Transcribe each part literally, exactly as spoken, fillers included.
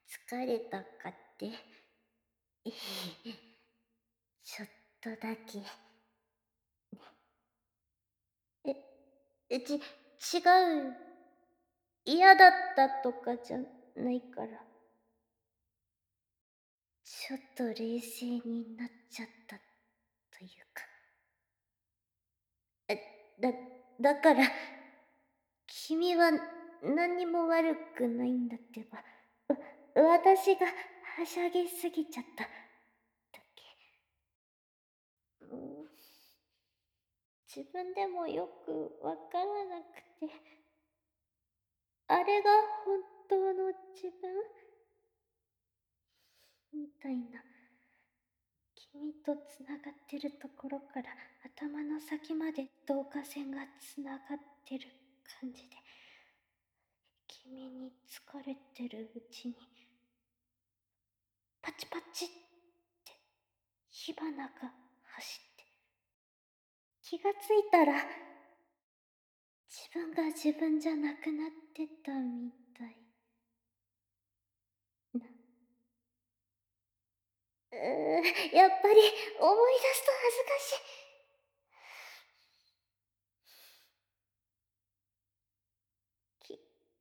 疲れたかって。ええ、ちょっとだけ。ね。え、え、ち違うよ。嫌だったとかじゃないから。ちょっと冷静になっちゃったというか。え、だだから、君は何にも悪くないんだってば。わ私がはしゃぎすぎちゃっただけ。うーん。自分でもよくわからなくて。あれが本当の自分みたいな。君とつながってるところから頭の先まで導火線がつながってる感じで、君に疲れてるうちに、パチパチって火花が走って、気がついたら、自分が自分じゃなくなってたみたいな。うー、やっぱり思い出すと恥ずかしい。き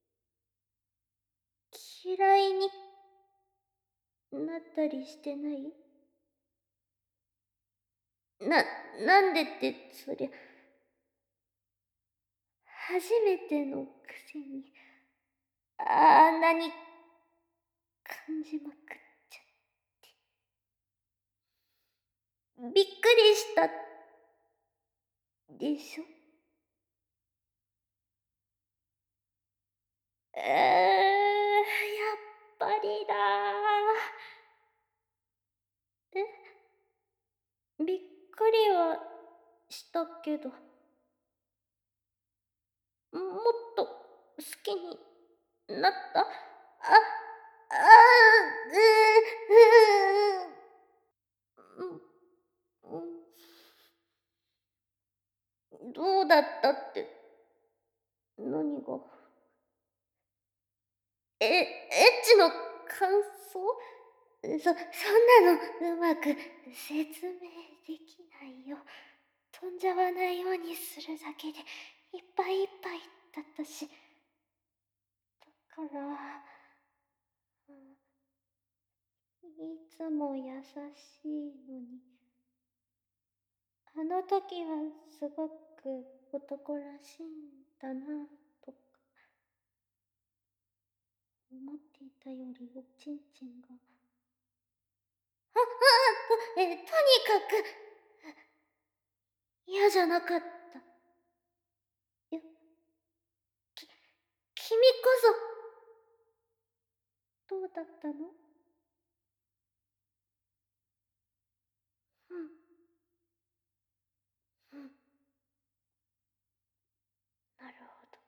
嫌いになったりしてない？な、なんでって、そりゃ。初めてのくせに、あんなに感じまくっちゃって。びっくりしたでしょ？ええ、やっぱりだ。え？びっくりはしたけど。ん、もっと好きになった？あ、ああ、う、ううん。どうだったって、何が？えエッチの感想？そそんなのうまく説明できないよ。飛んじゃわないようにするだけでいっぱいいっぱいだったし。だから、うん、いつも優しいのに。あの時はすごく男らしいんだなとか。思っていたよりおちんちんが。あ、ああ、と、え、とにかく嫌じゃなかった。よき君こそ、どうだったの？うん。うん。なるほど。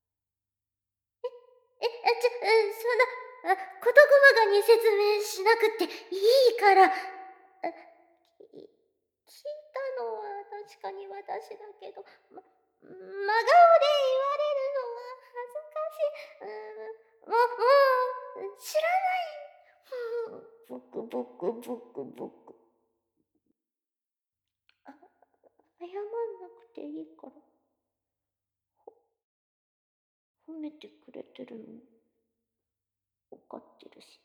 え、え、あ、ちょ、え、そんな、あ、事細かに説明しなくっていいから。あ、き聞いたのは確かに私だけど、ま真顔で言われるのは恥ずかしい。うーん、ももう、知らない。ふう、ボクボクボクボク。あ、謝んなくていいから。ほ褒めてくれてるの分かってるし。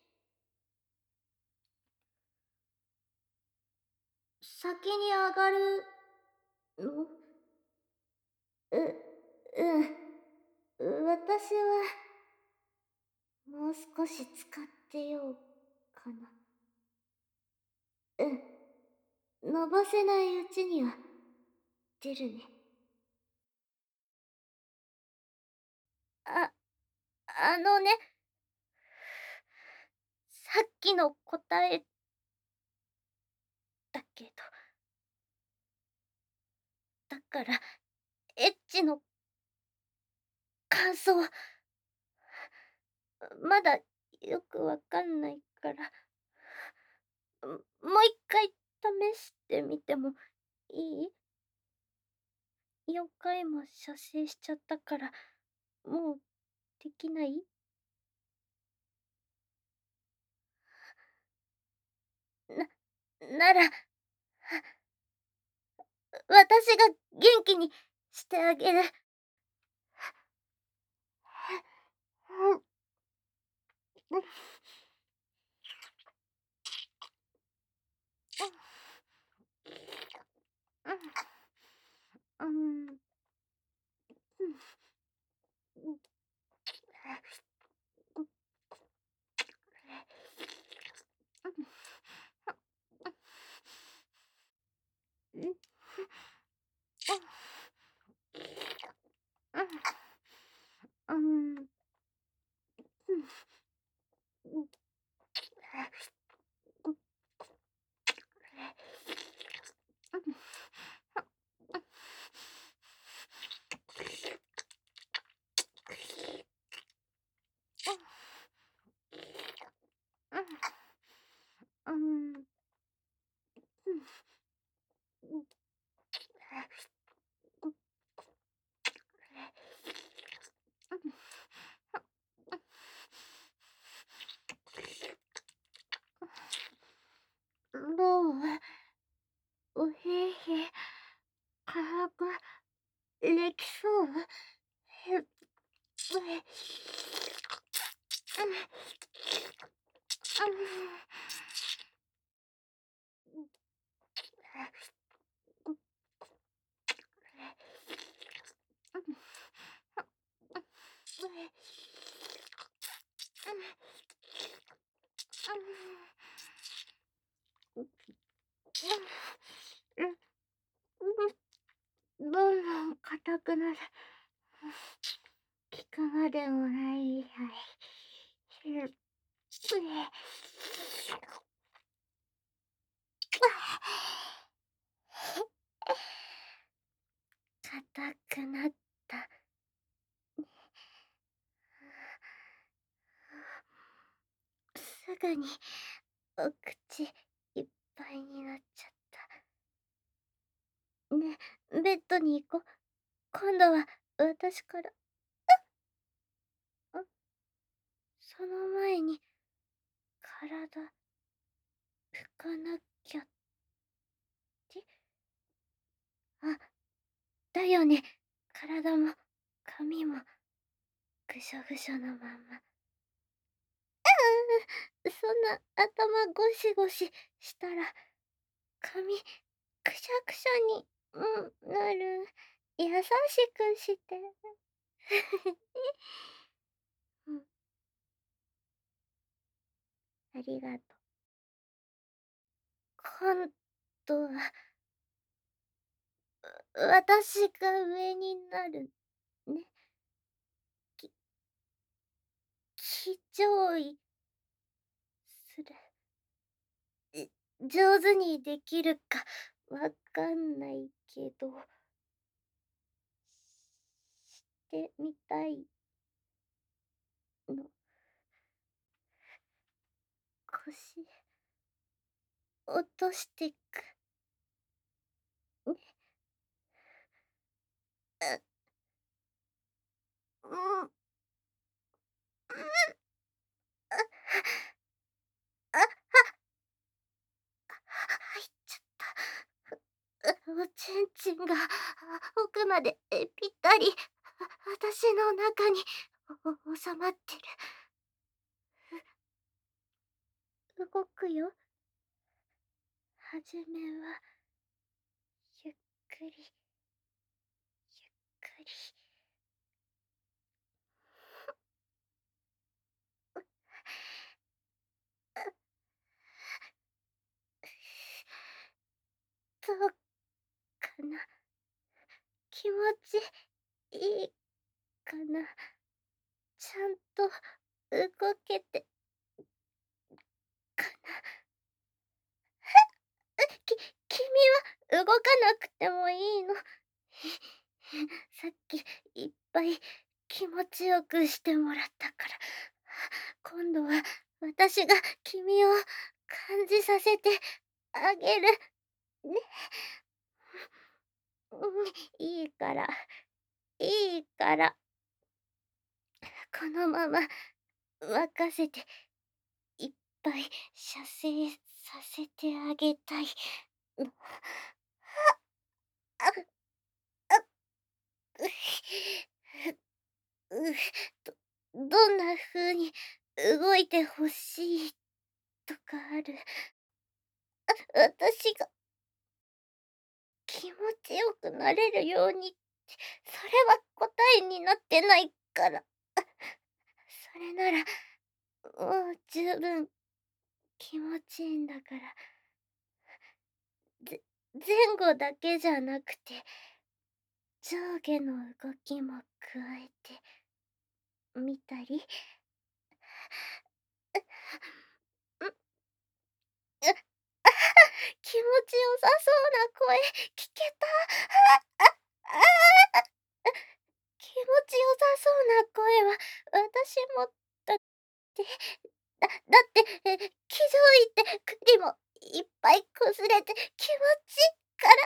先に上がるの？う、うん。私は、もう少し使ってようかな。うん。のぼせないうちには、出るね。あ、あのね。さっきの答えだけど。だから、エッチの感想まだよくわかんないから。もう一回試してみてもいい？よんかいも射精しちゃったから、もうできない？ なら、私が元気にしてあげる。うん。うん。うん。どうおへへ、軽くできそう？へっ、え、どんどん硬くなる。聞くまでもないやい。へっ、え。硬くなった。すぐにお口いっぱいになっちゃった。ね、ベッドに行こ。今度は私から。あ、その前に体拭かなきゃって。あ、だよね。体も髪もぐしょぐしょのまんま。うう、そんな頭ゴシゴシしたら髪くしゃくしゃに、うん、なる。優しくして。うん。ありがと。今度は私が上になるね。き騎乗位する。え、上手にできるかわかんないけど、してみたいの。腰落としてく。ね。う、うん。うん。あ、あ、は、入っちゃった。う、おちんちんが奥までぴったり私の中にお収まってる。動くよ。はじめはゆっくりゆっくり。どうかな。気持ちいいかな。ちゃんと動けてかな。う、き君は動かなくてもいいの。さっきいっぱい気持ちよくしてもらったから、今度は私が君を感じさせてあげるね。うん、いいから、いいから。このまま任せていっぱい射精させてあげたいの。あ、あ、うう、どどんな風に動いてほしいとかある？あ、私が気持ちよくなれるようにって、それは答えになってないから。それなら、もう十分気持ちいいんだから。ぜ前後だけじゃなくて、上下の動きも加えてみたり。う、う、気持ちよさそうな声聞けた。あ、あ、ああ。気持ちよさそうな声は私もだって、だだって、え、気づいて栗もいっぱい崩れて気持ちいいから。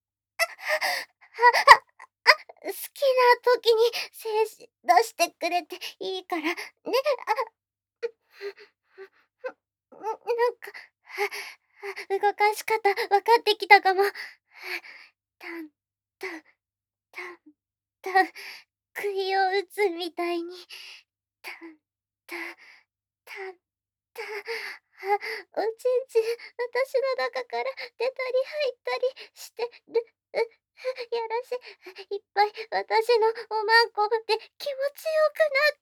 あ、あ、あ、好きな時に精子出してくれていいからね。あ、う、ん、なんか、動かし方分かってきたかも。タンタンタンタン、杭を打つみたいに、タンタンタンタン。あ、おちんちん、私の中から出たり入ったりしてる。う、やらせいっぱい私のおまんこで気持ちよくなって。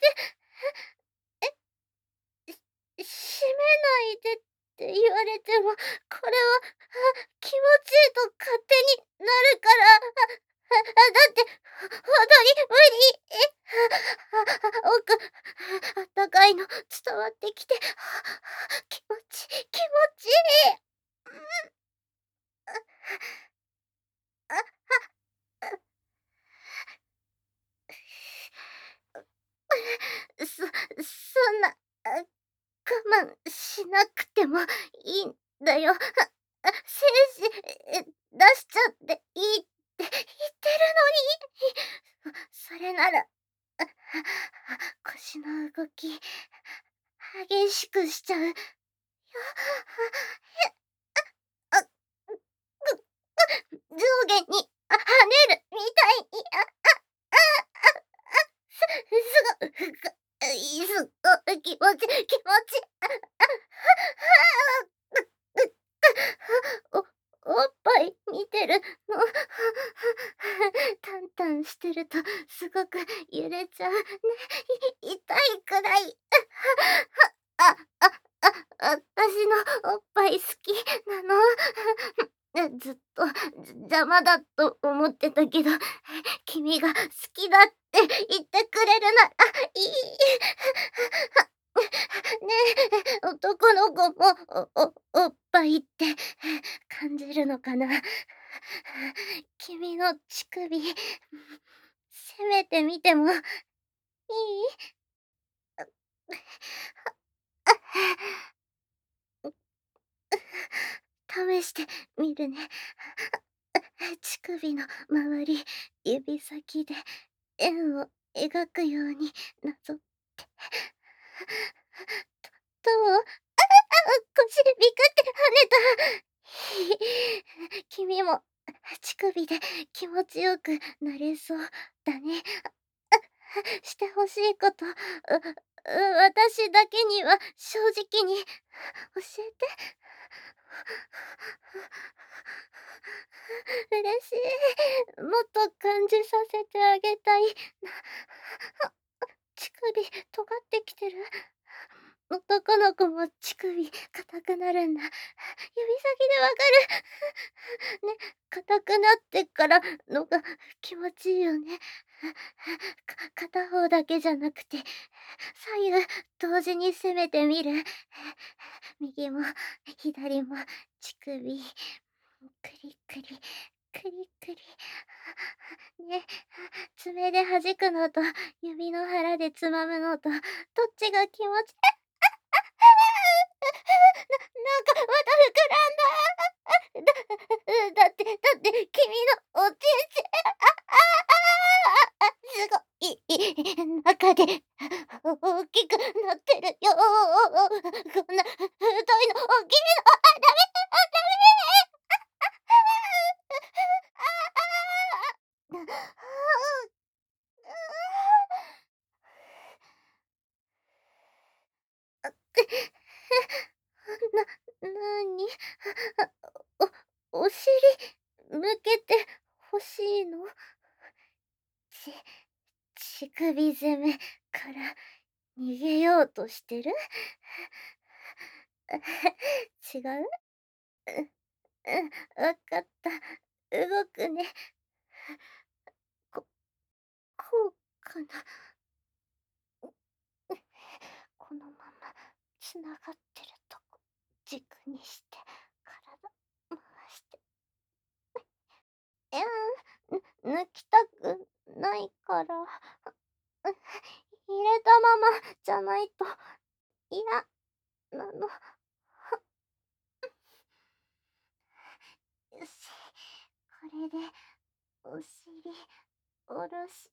え、し閉めないでって言われても、これは、あ、気持ちいいと勝手になるから。あ、あ、あ、だって、ほんとに無理。え、あ、あ、奥、あったかいの伝わってきて、気持ち気持ちいい。うん。あ、あ、あ、あ。そそんな、あ、我慢しなくてもいいんだよ。あ、あ、精子、え、出しちゃっていいって言ってるのに。そそれなら、あ、腰の動き、激しくしちゃうよ。あ、へ、あ、あ、う、ぐ、う、上下に、あ、跳ねるみたいに、あ、あ、ああ、あ、すすごふがいすごい気持ち気持ち。あ、あ、は、あ、う、う、おおっぱい見てるの。タンタンしてるとすごく揺れちゃうね。い痛いくらい。あ、あ、あ、あたしのおっぱい好きなの？え、ずっと、じ邪魔だと思ってたけど、君が好きだって言ってくれるならいい。ねえ、男の子も、おおおっぱいって感じるのかな？君の乳首、せめてみてもいい？あ、あ、う、試してみるね。乳首の周り、指先で円を描くようになぞって。どう？ああ、あ、腰ビクって跳ねた。君も乳首で気持ちよくなれそうだね。あ、あ、して欲しいこと、うう、私だけには正直に教えて。嬉しい。もっと感じさせてあげたいな。あ、あ、乳首尖ってきてる。男の子も乳首硬くなるんだ。指先でわかる。ね、硬くなってからのが気持ちいいよね。か片方だけじゃなくて、左右同時に攻めてみる。右も左も乳首、クリクリ、クリクリ。ね、爪で弾くのと指の腹でつまむのと、どっちが気持ちななんかまた膨らんだ。だだってだって君のおちんちん、あ、ああ、あ、すごい中で大きくなってるよ。こんないの、大きいの、あ、ダメ、あ、ダメ。ああ。ああ。あ、ななに、おお尻向けて欲しいの？ち乳首攻めから逃げようとしてる？違う？ううん、わかった。動くね。ここうかな。このまま繋がってるとこ軸にして体回して。いや、ぬ抜きたくないから。入れたままじゃないと嫌なの。よし、これでお尻下ろして。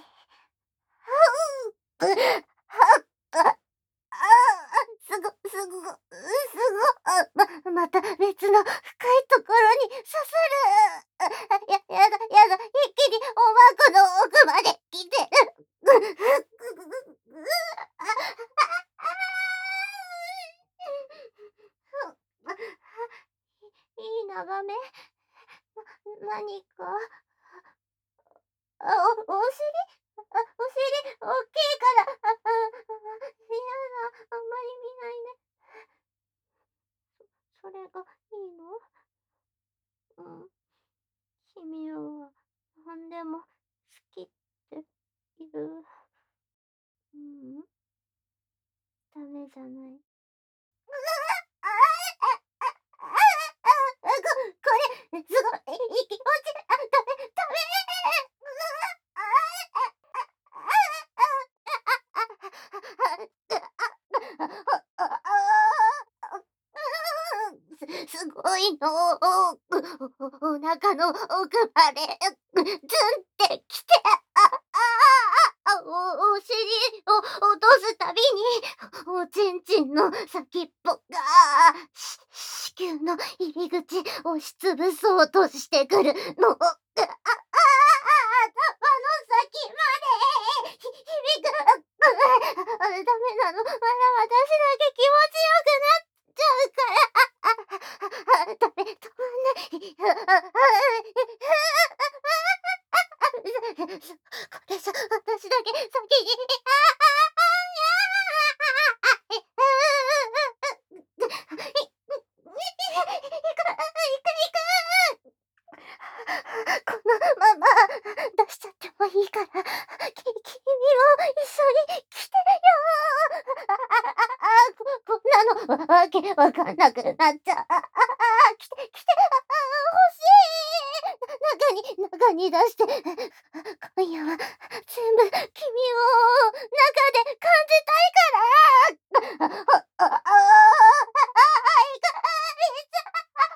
はう。はっあ、ああ、すごすごすごあ、ままた別の深いところに刺さる。あ、ややだやだ、一気におまこの奥まで来てる。ぐぐぐぐぐあ、ああ。いい眺め？な何か？あ、おお尻？あ、お尻おっきいから、あ、あ、あ、やだ、あんまり見ないね。そそれがいいの？うん。君はなんでも好きって言う。ううん。ダメじゃない。うああ、ああ、ああ、ああ、ここれ、すごい、いい気持ち、あ、ダメダメ。うあ、ああ、ああ、ああ、ああ、ああ、ああ、ああ、ああ、うーん、すすごいの。おおお腹の奥まで、ズンってきて、あ、ああ、あ、おお尻を落とすたびに、おちんちんの先っぽが、し子宮の入り口押しつぶそうとしてくるの。あ、ああ、頭の先までひ響く。あ、ダメなの。まだ私だけ気持ちよくなっちゃうから。あ、あ、あ、ダメ、止まんない。あ、あ、あ、そこれじゃ私だけ先に。このまま出しちゃってもいいから、き君も一緒に来てよ。ああああ、ここんなのわけわかんなくなっちゃう。ああああ、来て来て、ああ、欲しい。中に中に出して、今夜は全部君を中で感じたいから。ああ、ああ、ああ、いかいちゃ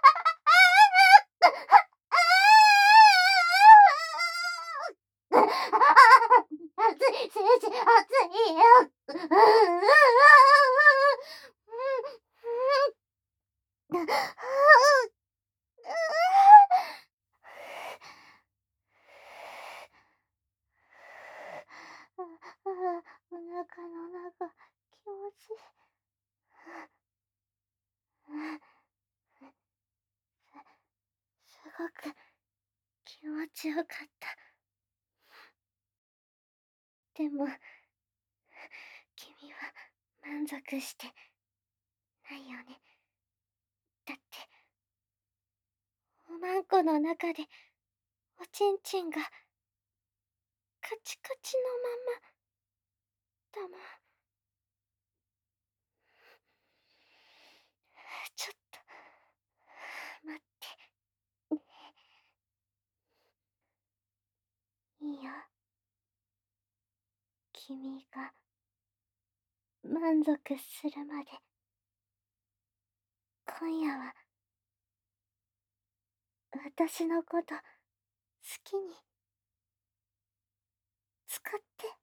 ああ、熱い、先生、熱いよ。うんうんうんうん。うん、ああ。ああ、お腹の中、気持ちいい。すすごく気持ちよかった。でも、君は満足してないよね。だって、おまんこの中でおちんちんがカチカチのままだもん。ちょっと待って。いいよ。君が満足するまで、今夜は私のこと好きに使って。